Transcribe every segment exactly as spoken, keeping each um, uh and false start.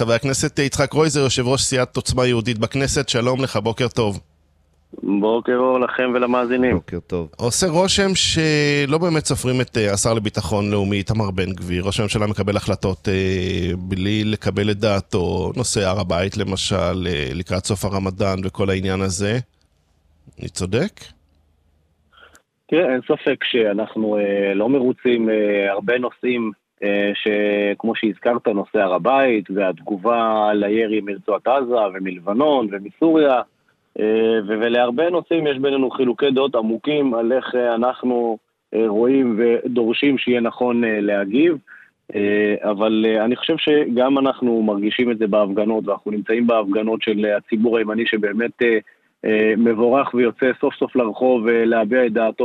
חבר הכנסת יצחק קרויזר, יושב ראש סיעת עוצמה יהודית בכנסת, שלום לך, בוקר טוב. בוקר אור לכם ולמאזינים. בוקר טוב. עושה רושם שלא באמת סופרים את השר לביטחון לאומי, איתמר בן גביר. ראש הממשלה מקבל החלטות אה, בלי לקבל את דעתו, נושא הר הבית למשל, אה, לקראת סוף הרמדאן וכל העניין הזה. אני צודק? תראה, אין ספק שאנחנו אה, לא מרוצים אה, הרבה נושאים, אה, שכמו שהזכרת, נושא הר הבית והתגובה לירי מרצועת עזה ומלבנון ומסוריה, ולהרבה נושאים יש בינינו חילוקי דעות עמוקים על איך אנחנו רואים ודורשים שיהיה נכון להגיב, אבל אני חושב שגם אנחנו מרגישים את זה בהפגנות, ואנחנו נמצאים בהפגנות של הציבור הימני שבאמת מבורך ויוצא סוף סוף לרחוב להביע את דעתו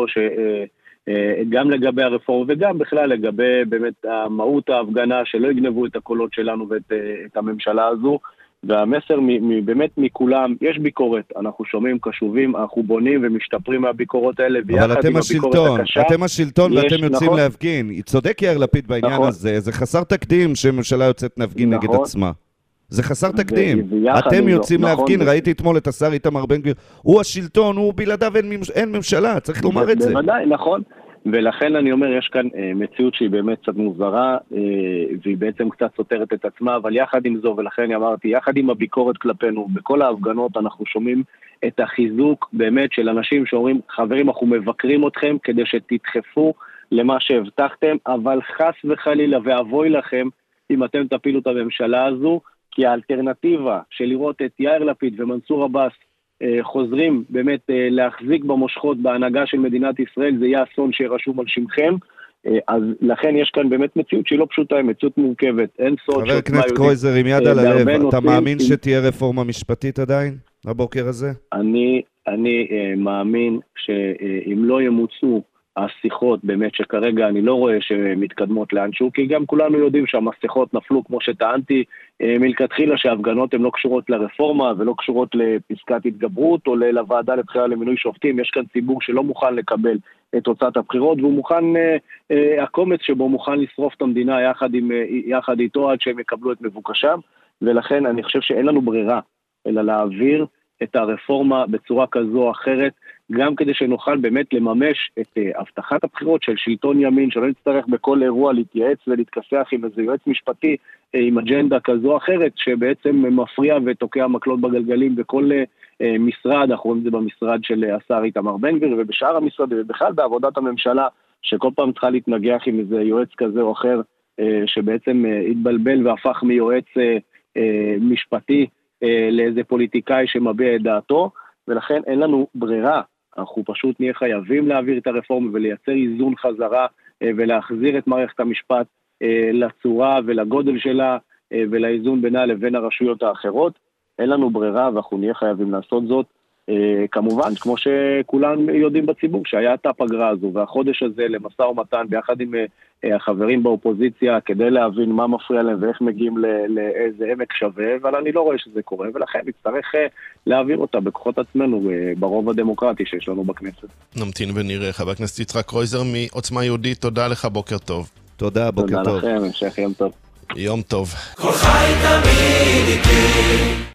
שגם לגבי הרפורמה וגם בכלל לגבי באמת מהות ההפגנה, שלא יגנבו את הקולות שלנו ואת הממשלה הזו. והמסר באמת מכולם, יש ביקורת, אנחנו שומעים קשובים, אנחנו בונים ומשתפרים מהביקורות האלה, אבל אתם השלטון, אתם השלטון ואתם יוצאים להפגין. צודק יאיר לפיד בעניין הזה, זה חסר תקדים שממשלה יוצאת להפגין נגד עצמה. זה חסר תקדים. אתם יוצאים להפגין, ראיתי אתמול את השר איתמר בן גביר, הוא השלטון, הוא בלעדיו אין ממשלה, צריך לומר את זה. בוודאי, נכון. ולכן אני אומר, יש כאן אה, מציאות שהיא באמת קצת מוזרה, אה, והיא בעצם קצת סותרת את עצמה, אבל יחד עם זו, ולכן אמרתי, יחד עם הביקורת כלפינו, בכל ההפגנות אנחנו שומעים את החיזוק באמת של אנשים שאומרים, חברים, אנחנו מבקרים אתכם כדי שתדחפו למה שהבטחתם, אבל חס וחלילה ואבוי לכם אם אתם תפילו את הממשלה הזו, כי האלטרנטיבה של לראות את יאיר לפיד ומנסור עבאס, חוזרים באמת להחזיק במושכות בהנהגה של מדינת ישראל, זה יהיה אסון שרשום על שמכם, אז לכן יש כאן באמת מציאות שהיא לא פשוטה, היא מציאות מורכבת, אין סוד. חבר הכנסת קרויזר, עם יד על הלב, אתה מאמין שתהיה רפורמה משפטית עדיין, הבוקר הזה? אני, אני מאמין שאם לא ימוצאו השיחות באמת שכרגע אני לא רואה שמתקדמות לאנשהו, כי גם כולנו יודעים שהמסכות נפלו כמו שטענתי מלכתחילה, שההפגנות הן לא קשורות לרפורמה ולא קשורות לפסקת התגברות או לוועדה לבחירה למינוי שופטים. יש כאן ציבור שלא מוכן לקבל את תוצאת הבחירות, והוא מוכן, הקומץ שבו מוכן לשרוף את המדינה יחד, עם, יחד איתו עד שהם יקבלו את מבוקשם, ולכן אני חושב שאין לנו ברירה אלא להעביר את הרפורמה בצורה כזו או אחרת, גם כדי שנוכל באמת לממש את uh, הבטחת הבחירות של שלטון ימין, שלא נצטרך בכל אירוע להתייעץ ולהתכסח עם איזה יועץ משפטי, uh, עם אג'נדה כזו או אחרת, שבעצם מפריע ותוקע מקלות בגלגלים בכל uh, משרד, אנחנו רואים את זה במשרד של uh, השר איתמר בן גביר, ובשאר המשרד, ובכלל בעבודת הממשלה, שכל פעם צריכה להתנגח עם איזה יועץ כזה או אחר, uh, שבעצם uh, התבלבל והפך מיועץ uh, uh, משפטי, לאיזה פוליטיקאי שמביע את דעתו, ולכן אין לנו ברירה, אנחנו פשוט נהיה חייבים להעביר את הרפורמה ולייצר איזון חזרה ולהחזיר את מערכת המשפט לצורה ולגודל שלה ולאיזון בינה לבין הרשויות האחרות. אין לנו ברירה ואנחנו נהיה חייבים לעשות זאת, כמובן, כמו שכולם יודעים בציבור, שהיה את הפגרה הזו והחודש הזה למשא ומתן ביחד עם החברים באופוזיציה כדי להבין מה מפריע להם ואיך מגיעים לאיזה עמק שווה, אבל אני לא רואה שזה קורה, ולכן נצטרך להעביר אותה בכוחות עצמנו ברוב הדמוקרטי שיש לנו בכנסת. נמתין ונראה. חבר הכנסת יצחק קרויזר מעוצמה יהודית, תודה לך, בוקר טוב. תודה, בוקר טוב. תודה לכם, המשך יום טוב. יום טוב. כל חי תמיד איתי